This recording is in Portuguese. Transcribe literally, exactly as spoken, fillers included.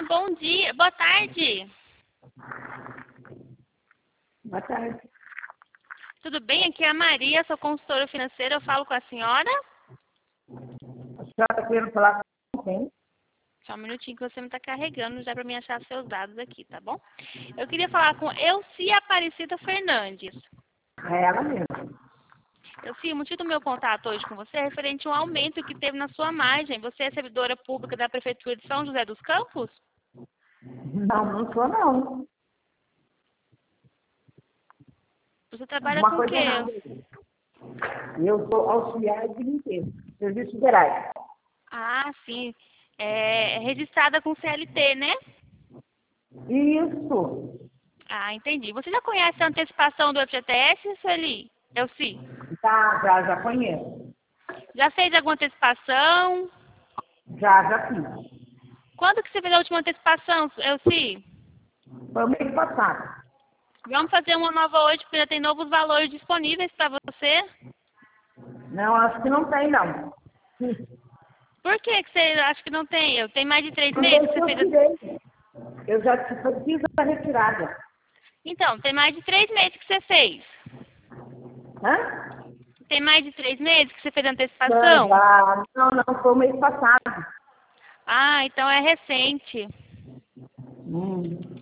bom dia. Boa tarde. Boa tarde. Tudo bem? Aqui é a Maria, sou consultora financeira. Eu falo com a senhora? A senhora está querendo falar com quem? Só um minutinho que você me está carregando já para me achar seus dados aqui, tá bom? Eu queria falar com Elci Aparecida Fernandes. É ela mesmo. Elci, o motivo do meu contato hoje com você é referente a um aumento que teve na sua margem. Você é servidora pública da Prefeitura de São José dos Campos? Não, não sou não. Você trabalha Uma com o coisa quê? errada. Eu sou auxiliar de limpeza, serviços federais. Ah, sim. É registrada com C L T, né? Isso. Ah, entendi. Você já conhece a antecipação do F G T S, Sueli? Elci? Já, já, já conheço. Já fez alguma antecipação? Já, já fiz. Quando que você fez a última antecipação, Elci? Foi o mês passado. Vamos fazer uma nova hoje, porque já tem novos valores disponíveis para você. Não, acho que não tem, não. Por que que você acha que não tem? Eu tenho mais de três Não meses sei que se você eu fez... a- tirei. Eu já te- fiz a retirada. Então, tem mais de três meses que você fez. Hã? Tem mais de três meses que você fez a Não, antecipação? já, não, não, foi o mês passado. Ah, então é recente. Hum.